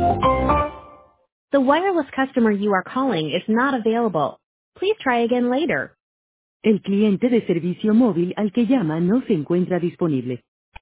The wireless customer you are calling is not available. Please try again later. El cliente de servicio móvil al que llama no se encuentra disponible.